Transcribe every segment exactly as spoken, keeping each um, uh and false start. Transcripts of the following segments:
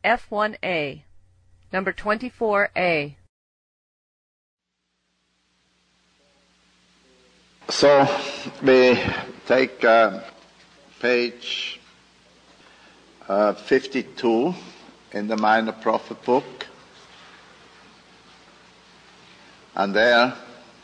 F one A, number twenty-four A. So we take uh, page uh, fifty-two in the Minor Prophet book, and there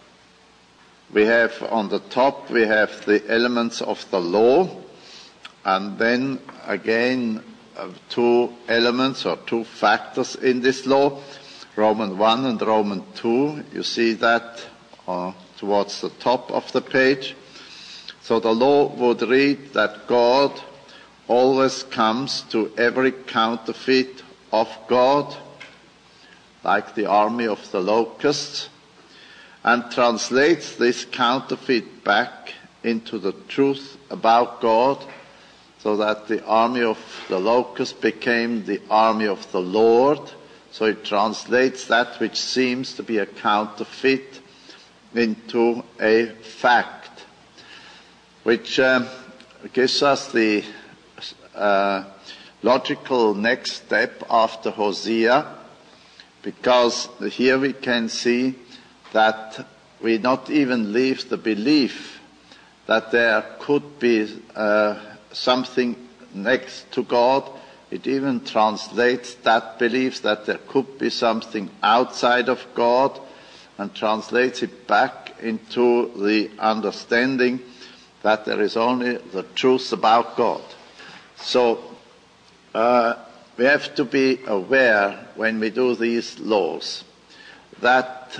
we have on the top we have the elements of the law, and then again uh, two elements or two factors in this law, Romans one and Romans two. You see that uh, towards the top of the page. So the law would read that God always comes to every counterfeit of God, like the army of the locusts, and translates this counterfeit back into the truth about God, so that the army of the locusts became the army of the Lord. So it translates that which seems to be a counterfeit into a fact, which um, gives us the uh, logical next step after Hosea, because here we can see that we not even leave the belief that there could be uh, something next to God. It even translates that belief that there could be something outside of God, and translates it back into the understanding that there is only the truth about God. So uh, we have to be aware when we do these laws that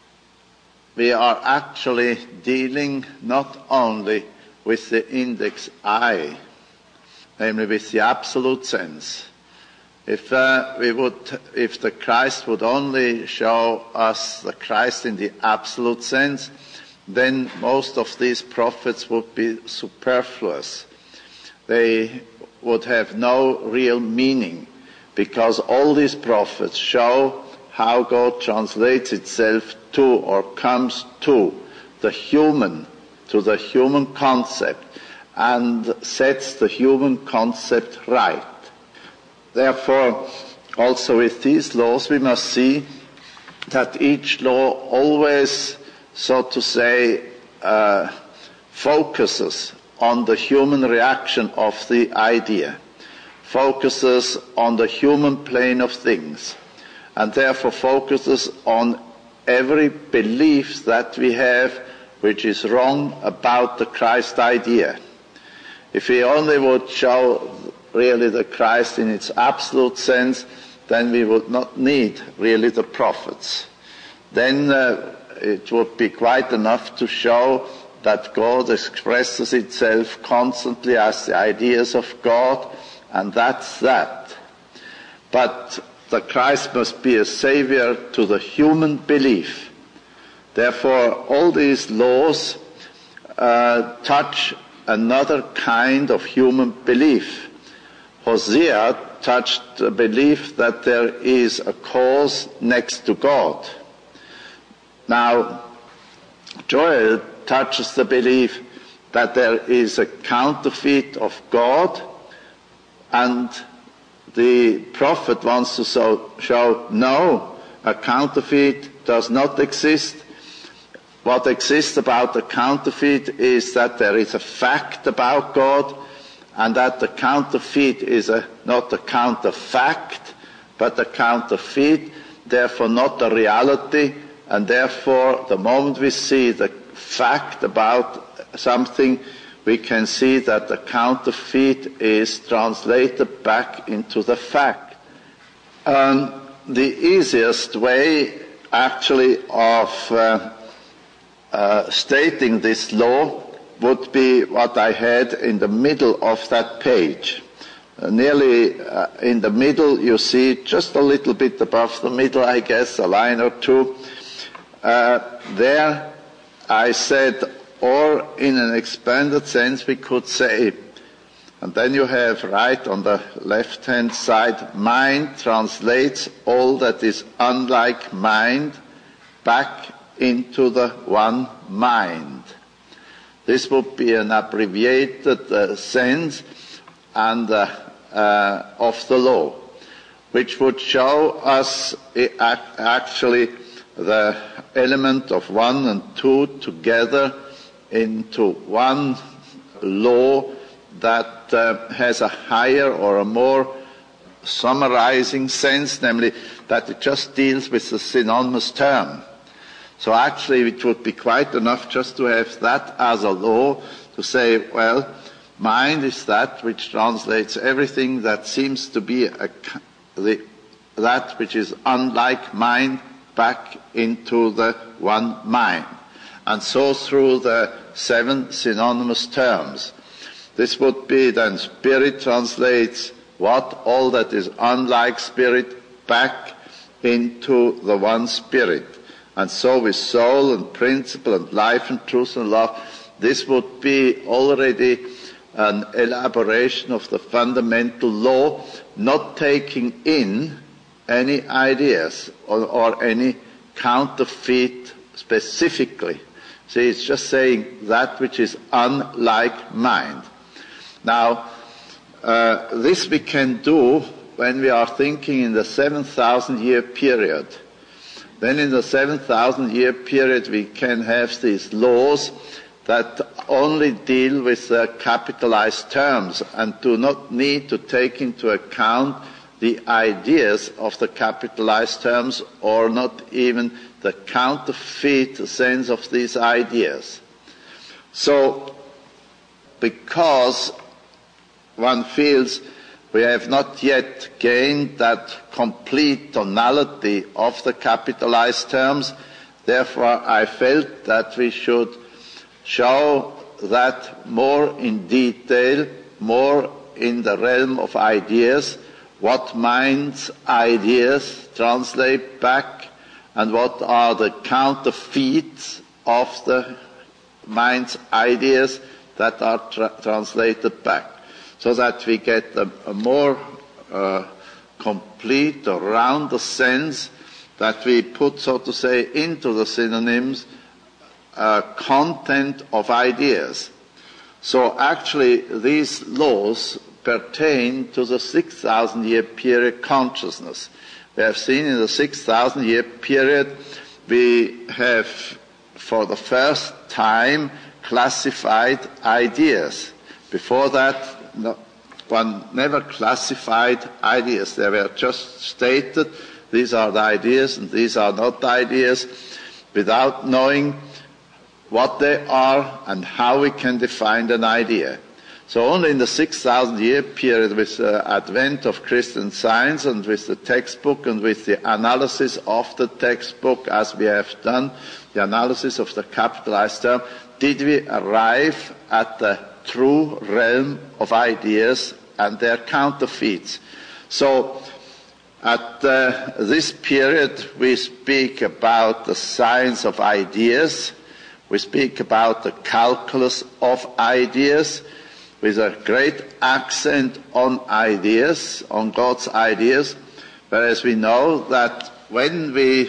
we are actually dealing not only with the index I, namely with the absolute sense. If uh, we would, if the Christ would only show us the Christ in the absolute sense, then most of these prophets would be superfluous. They would have no real meaning, because all these prophets show how God translates itself to or comes to the human, to the human concept, and sets the human concept right. Therefore, also with these laws, we must see that each law always, so to say, uh, focuses on the human reaction of the idea, focuses on the human plane of things, and therefore focuses on every belief that we have which is wrong about the Christ idea. If we only would show really the Christ in its absolute sense, then we would not need really the prophets. Then uh, it would be quite enough to show that God expresses itself constantly as the ideas of God, and that's that. But the Christ must be a savior to the human belief. Therefore, all these laws uh, touch another kind of human belief. Hosea touched the belief that there is a cause next to God. Now, Joel touches the belief that there is a counterfeit of God, and the prophet wants to so, show, no, a counterfeit does not exist. What exists about the counterfeit is that there is a fact about God, and that the counterfeit is a, not a counterfact, but a counterfeit, therefore not a reality, and therefore the moment we see the fact about something, we can see that the counterfeit is translated back into the fact. Um, the easiest way, actually, of uh, uh, stating this law would be what I had in the middle of that page. Uh, nearly uh, in the middle, you see, just a little bit above the middle, I guess, a line or two. Uh, there I said, or in an expanded sense we could say, and then you have right on the left-hand side, mind translates all that is unlike mind back into the one mind. This would be an abbreviated uh, sense and uh, uh, of the law. which would show us actually the element of one and two together into one law that uh, has a higher or a more summarizing sense, namely that it just deals with the synonymous term. So actually it would be quite enough just to have that as a law to say, well, mind is that which translates everything that seems to be a, the, that which is unlike mind back into the one mind. And so through the seven synonymous terms. This would be then spirit translates what? All that is unlike spirit back into the one spirit. And so with soul and principle and life and truth and love, this would be already an elaboration of the fundamental law, not taking in any ideas or, or any counterfeit specifically. See, it's just saying that which is unlike mind. Now, uh, this we can do when we are thinking in the seven thousand year period. Then in the seven thousand year period we can have these laws that only deal with uh, capitalized terms and do not need to take into account the ideas of the capitalized terms or not even the counterfeit sense of these ideas. So, because one feels we have not yet gained that complete tonality of the capitalized terms, therefore I felt that we should show that more in detail, more in the realm of ideas, what mind's ideas translate back and what are the counterfeits of the mind's ideas that are tra- translated back, so that we get a, a more uh, complete or rounder sense that we put, so to say, into the synonyms uh, content of ideas. So actually these laws pertain to the six thousand year period consciousness. We have seen in the six thousand year period we have for the first time classified ideas. Before that, no, one never classified ideas. They were just stated, these are the ideas and these are not ideas, without knowing what they are and how we can define an idea. So only in the six thousand year period, with the advent of Christian Science and with the textbook and with the analysis of the textbook, as we have done, the analysis of the capitalized term, did we arrive at the true realm of ideas and their counterfeits. So at uh, this period we speak about the science of ideas, we speak about the calculus of ideas, with a great accent on ideas, on God's ideas, whereas we know that when we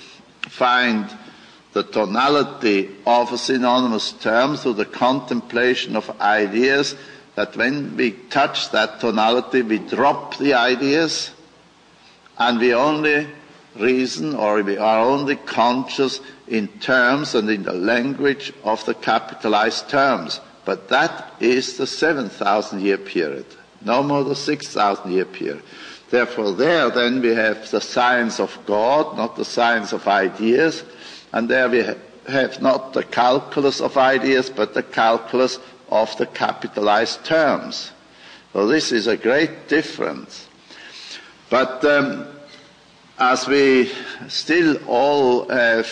find the tonality of a synonymous term through the contemplation of ideas, that when we touch that tonality we drop the ideas and we only reason or we are only conscious in terms and in the language of the capitalized terms. But that is the seven thousand year period, no more the six thousand year period. Therefore there then we have the science of God, not the science of ideas, and there we have not the calculus of ideas, but the calculus of the capitalized terms. So this is a great difference. But um, as we still all have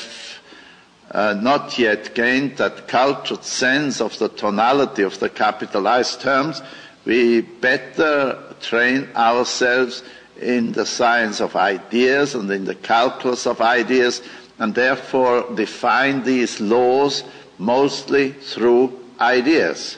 Uh, not yet gained that cultured sense of the tonality of the capitalized terms, we better train ourselves in the science of ideas and in the calculus of ideas, and therefore define these laws mostly through ideas.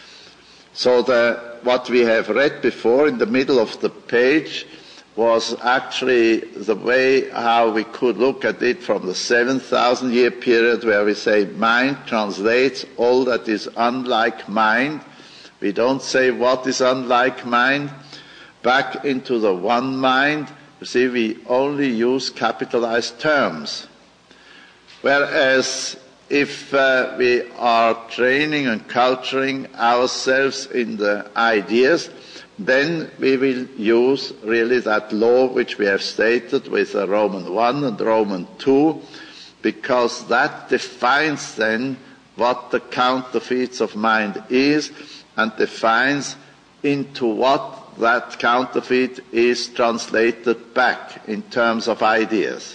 So the, what we have read before in the middle of the page was actually the way how we could look at it from the seven thousand year period, where we say mind translates all that is unlike mind. We don't say what is unlike mind, back into the one mind, you see, we only use capitalized terms. Whereas if uh, we are training and culturing ourselves in the ideas, then we will use really that law which we have stated with uh, Roman one and Roman two, because that defines then what the counterfeits of mind is and defines into what that counterfeit is translated back in terms of ideas.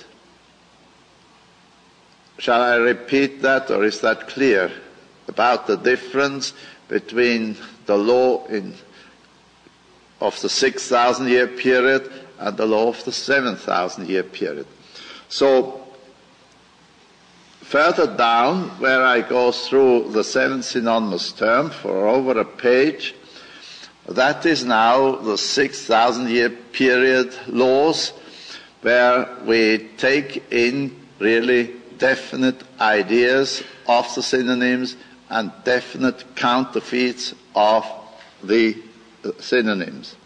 Shall I repeat that, or is that clear about the difference between the law in, of the six thousand year period and the law of the seven thousand year period? So, further down, where I go through the seven synonymous term for over a page, that is now the six thousand year period laws, where we take in really definite ideas of the synonyms and definite counterfeits of the synonyms.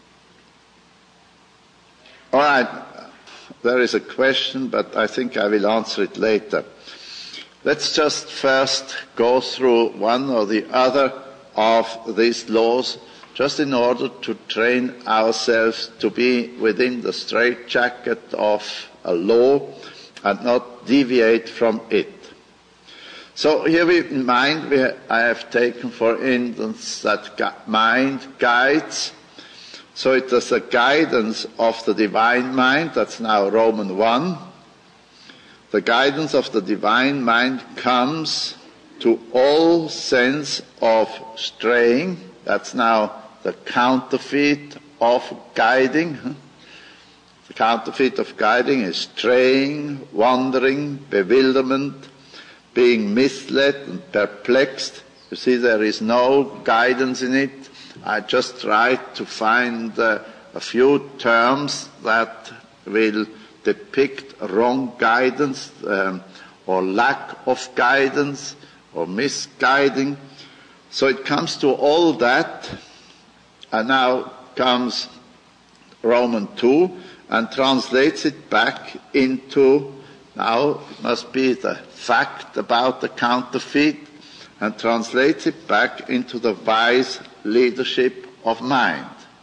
All right, there is a question, but I think I will answer it later. Let's just first go through one or the other of these laws, just in order to train ourselves to be within the straitjacket of a law and not deviate from it. So here we, in mind, we, I have taken, for instance, that gu- mind guides. So it is a guidance of the divine mind, that's now Roman one. The guidance of the divine mind comes to all sense of straying, that's now the counterfeit of guiding. The counterfeit of guiding is straying, wandering, bewilderment, being misled and perplexed. You see, there is no guidance in it. I just tried to find uh, a few terms that will depict wrong guidance um, or lack of guidance or misguiding. So it comes to all that, and now comes Roman two, and translates it back into, now it must be the fact about the counterfeit, and translates it back into the wise leadership of mind.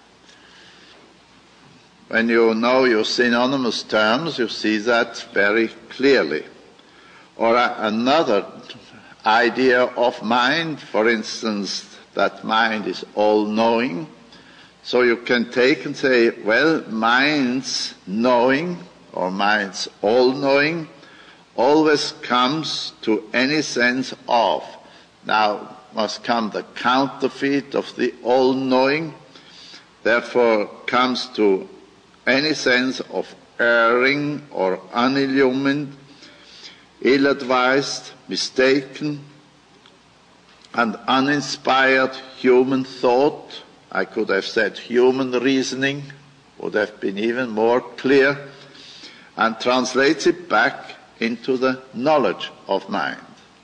When you know your synonymous terms, you see that very clearly. Or uh, another idea of mind, for instance, that mind is all-knowing. So you can take and say, well, mind's knowing, or mind's all-knowing, always comes to any sense of. Now must come the counterfeit of the all-knowing, therefore comes to any sense of erring or unillumined, ill-advised, mistaken, and uninspired human thought. I could have said human reasoning, would have been even more clear, and translates it back into the knowledge of mind.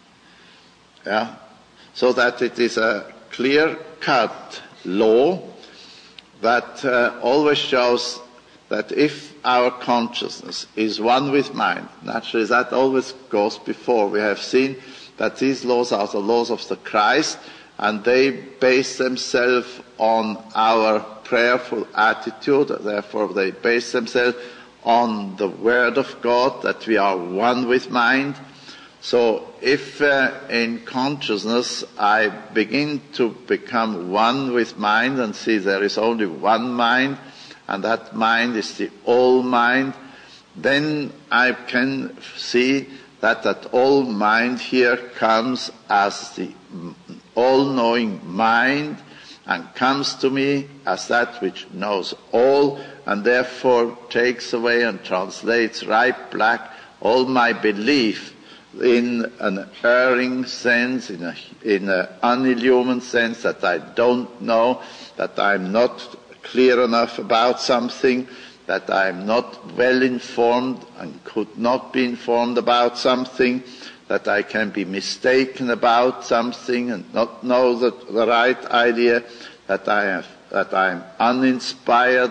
Yeah? So that it is a clear-cut law that uh, always shows that if our consciousness is one with mind, naturally that always goes before. We have seen that these laws are the laws of the Christ, and they base themselves on our prayerful attitude. Therefore, they base themselves on the Word of God, that we are one with mind. So if uh, in consciousness I begin to become one with mind and see there is only one mind, and that mind is the all mind, then I can see that that all mind here comes as the all-knowing mind, and comes to me as that which knows all, and therefore takes away and translates right back all my belief in an erring sense, in a in an unillumined sense, that I don't know, that I'm not clear enough about something, that I'm not well informed and could not be informed about something, that I can be mistaken about something and not know the, the right idea, that I have, that I'm uninspired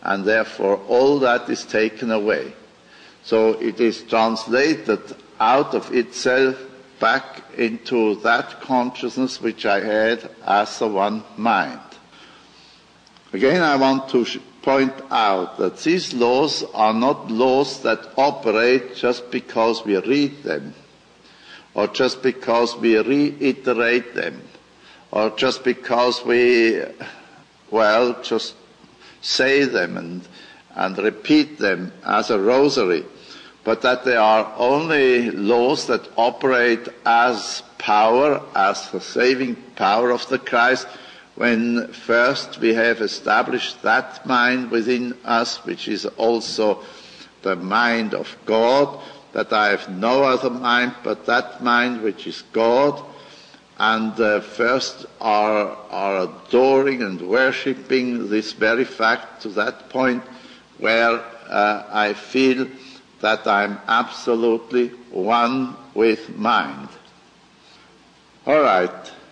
and therefore all that is taken away. So it is translated out of itself back into that consciousness which I had as a one mind. Again, I want to point out that these laws are not laws that operate just because we read them, or just because we reiterate them, or just because we, well, just say them and, and repeat them as a rosary, but that they are only laws that operate as power, as the saving power of the Christ, when first we have established that mind within us, which is also the mind of God, that I have no other mind but that mind which is God, and uh, first are, are adoring and worshipping this very fact to that point where uh, I feel that I'm absolutely one with mind. All right.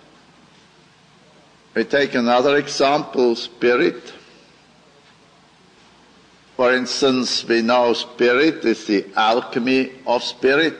We take another example, spirit. For instance, we know spirit is the alchemy of spirit.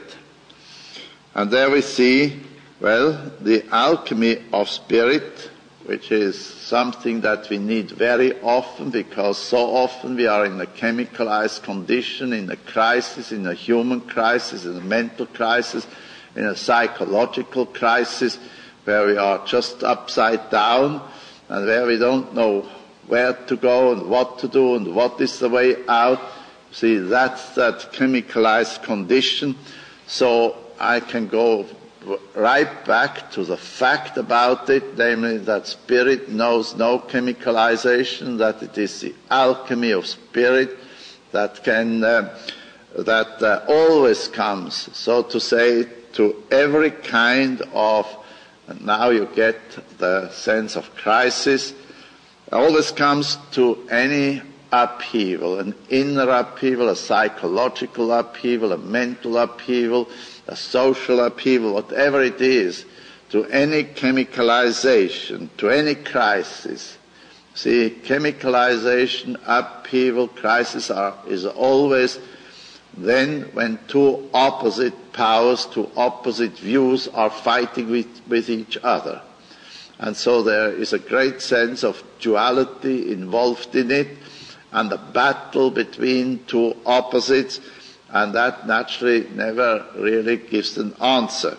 And there we see, well, the alchemy of spirit, which is something that we need very often, because so often we are in a chemicalized condition, in a crisis, in a human crisis, in a mental crisis, in a psychological crisis, where we are just upside down and where we don't know where to go and what to do and what is the way out. See, that's that chemicalized condition. So I can go right back to the fact about it, namely that spirit knows no chemicalization, that it is the alchemy of spirit that can, uh, that uh, always comes, so to say, to every kind of, and now you get the sense of crisis, always comes to any upheaval, an inner upheaval, a psychological upheaval, a mental upheaval, a social upheaval, whatever it is, to any chemicalization, to any crisis. See, chemicalization, upheaval, crisis are, is always then when two opposite powers, two opposite views are fighting with, with each other. And so there is a great sense of duality involved in it, and a battle between two opposites, and that naturally never really gives an answer.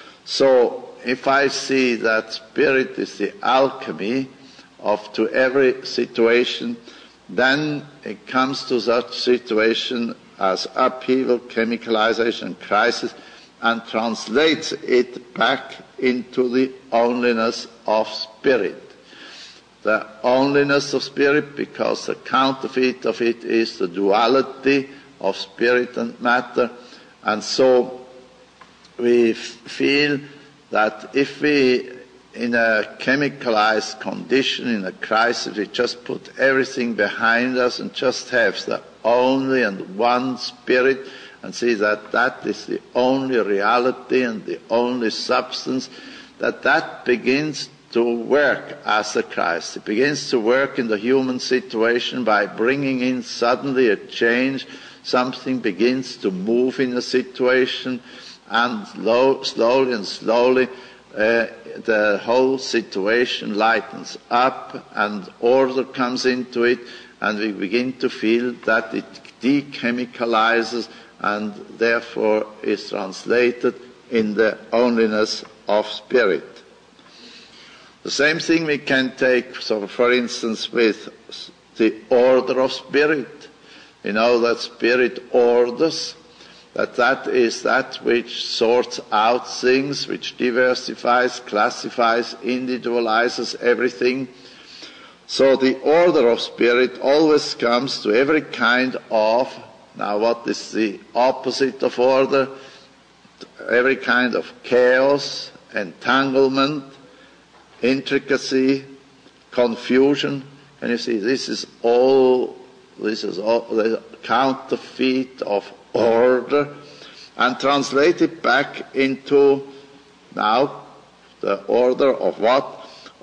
So if I see that spirit is the alchemy of to every situation, then it comes to such situation as upheaval, chemicalization, crisis, and translates it back into the onlyness of spirit. The onlyness of spirit, because the counterfeit of it is the duality of spirit and matter. And so we f- feel that if we, in a chemicalized condition, in a crisis, we just put everything behind us and just have the only and one spirit, and see that that is the only reality and the only substance, that that begins to work as a Christ. It begins to work in the human situation by bringing in suddenly a change. Something begins to move in the situation, and slow, slowly and slowly uh, the whole situation lightens up and order comes into it, and we begin to feel that it dechemicalizes and therefore is translated in the onlyness of spirit. The same thing we can take, so for instance, with the order of spirit. We know that spirit orders, that that is that which sorts out things, which diversifies, classifies, individualizes everything. So the order of spirit always comes to every kind of, now what is the opposite of order? Every kind of chaos, entanglement, intricacy, confusion. And you see, this is all, this is all the counterfeit of order, and translate it back into now the order of what?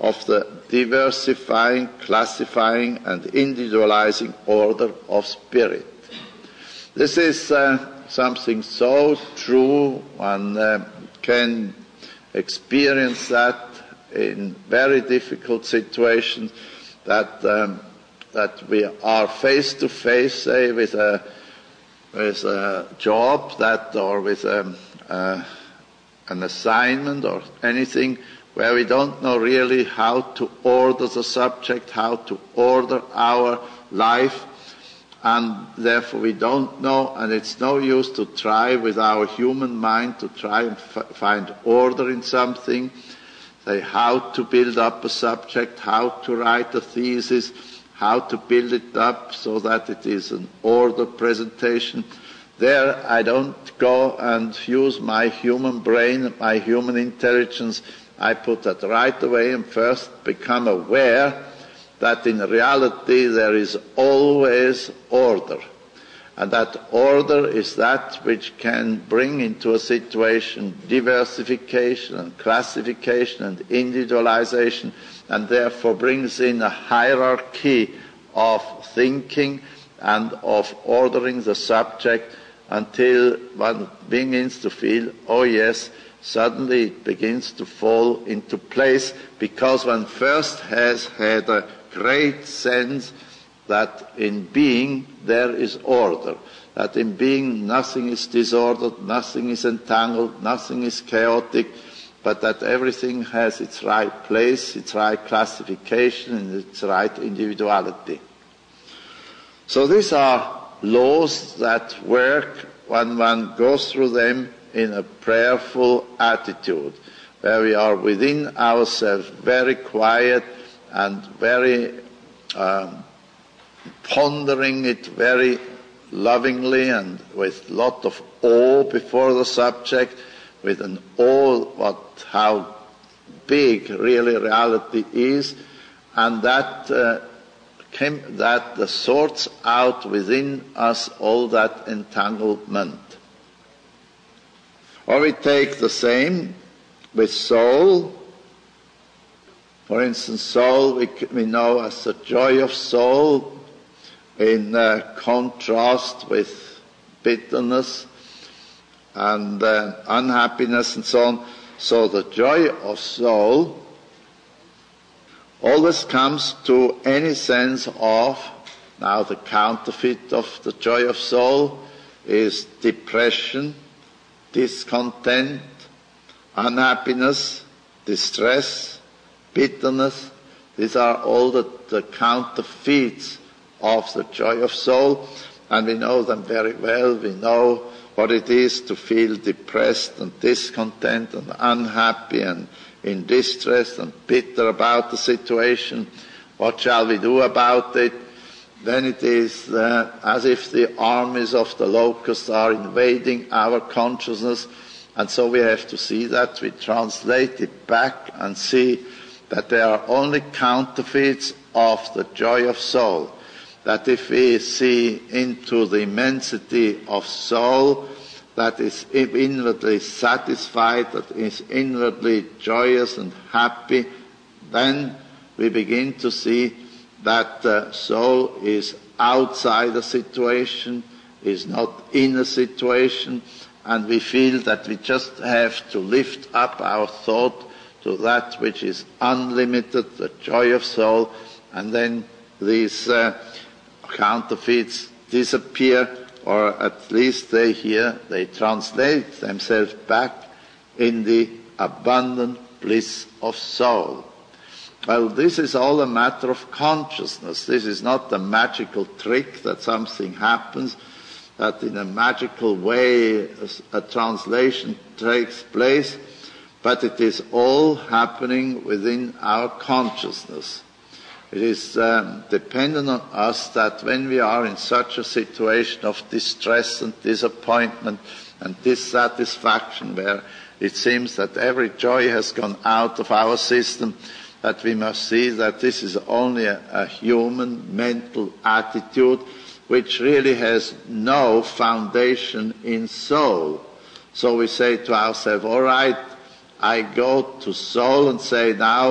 of the diversifying, classifying, and individualizing order of spirit. This is uh, something so true. One uh, can experience that in very difficult situations, that um, that we are face to face, say, with a with a job that, or with a, uh, an assignment or anything, where we don't know really how to order the subject, how to order our life, and therefore we don't know, and it's no use to try with our human mind to try and f- find order in something, say how to build up a subject, how to write a thesis, how to build it up so that it is an ordered presentation. There I don't go and use my human brain, my human intelligence. I put that right away and first become aware that in reality there is always order. And that order is that which can bring into a situation diversification and classification and individualization, and therefore brings in a hierarchy of thinking and of ordering the subject until one begins to feel, oh yes, suddenly it begins to fall into place, because one first has had a great sense that in being there is order, that in being nothing is disordered, nothing is entangled, nothing is chaotic, but that everything has its right place, its right classification, and its right individuality. So these are laws that work when one goes through them in a prayerful attitude, where we are within ourselves very quiet and very um, pondering it very lovingly and with a lot of awe before the subject, with an awe what how big really reality is, and that uh, came, that uh, sorts out within us all that entanglement. Or we take the same with soul. For instance, soul we, we know as the joy of soul, in uh, contrast with bitterness and uh, unhappiness and so on. So the joy of soul always comes to any sense of, now the counterfeit of the joy of soul is depression, discontent, unhappiness, distress, bitterness. These are all the, the counterfeits of the joy of soul, and we know them very well. We know what it is to feel depressed and discontent and unhappy and in distress and bitter about the situation. What shall we do about it? Then it is uh, as if the armies of the locusts are invading our consciousness, and so we have to see that, we translate it back and see that they are only counterfeits of the joy of soul. That if we see into the immensity of soul, that is inwardly satisfied, that is inwardly joyous and happy, then we begin to see that uh, soul is outside a situation, is not in a situation, and we feel that we just have to lift up our thought to that which is unlimited, the joy of soul, and then these uh, counterfeits disappear, or at least they here, they translate themselves back in the abundant bliss of soul. Well, this is all a matter of consciousness. This is not a magical trick that something happens, that in a magical way a, a translation takes place, but it is all happening within our consciousness. It is um, dependent on us that when we are in such a situation of distress and disappointment and dissatisfaction, where it seems that every joy has gone out of our system, that we must see that this is only a, a human mental attitude which really has no foundation in soul. So we say to ourselves, all right, I go to soul and say, now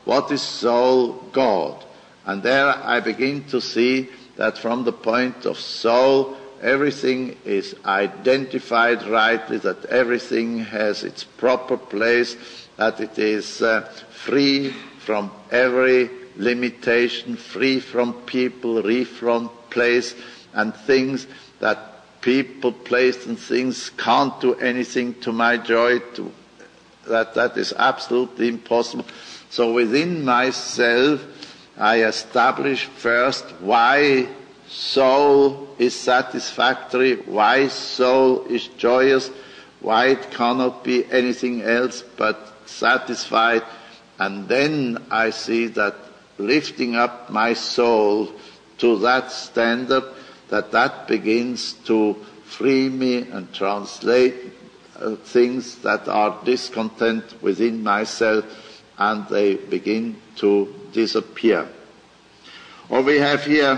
What is soul? God. And there I begin to see that from the point of soul, everything is identified rightly, that everything has its proper place, that it is uh, free from every limitation, free from people, free from place and things, that people, place and things can't do anything to my joy, to, that that is absolutely impossible. So within myself, I establish first why soul is satisfactory, why soul is joyous, why it cannot be anything else but satisfied. And then I see that lifting up my soul to that standard, that that begins to free me and translate uh, things that are discontent within myself, and they begin to disappear. Or we have here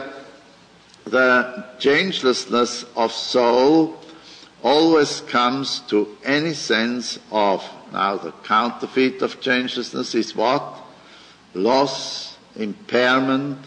the changelessness of soul always comes to any sense of, now the counterfeit of changelessness is what? Loss, impairment,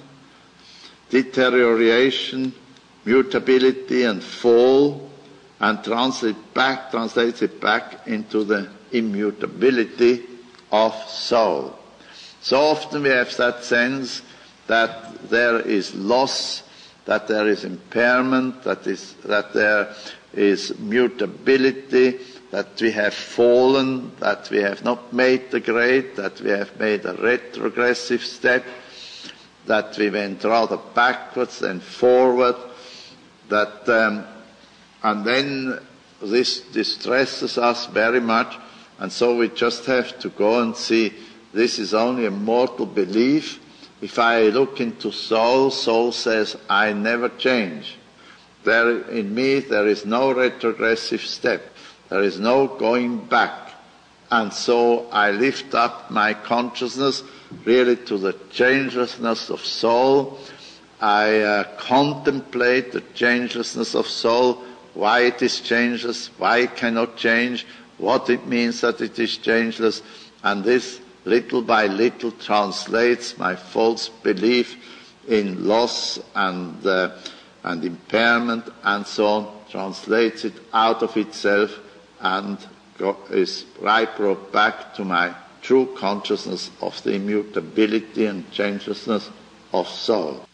deterioration, mutability and fall, and translate back, translates it back into the immutability of soul. So often we have that sense that there is loss, that there is impairment, that is that there is mutability, that we have fallen, that we have not made the grade, that we have made a retrogressive step, that we went rather backwards than forward, that um, and then this distresses us very much, and so we just have to go and see this is only a mortal belief. If I look into soul, soul says, I never change. There in me there is no retrogressive step. There is no going back. And so I lift up my consciousness really to the changelessness of soul. I uh, contemplate the changelessness of soul, why it is changeless, why it cannot change, what it means that it is changeless, and this little by little translates my false belief in loss and uh, and impairment and so on, translates it out of itself and go, is right brought back to my true consciousness of the immutability and changelessness of soul.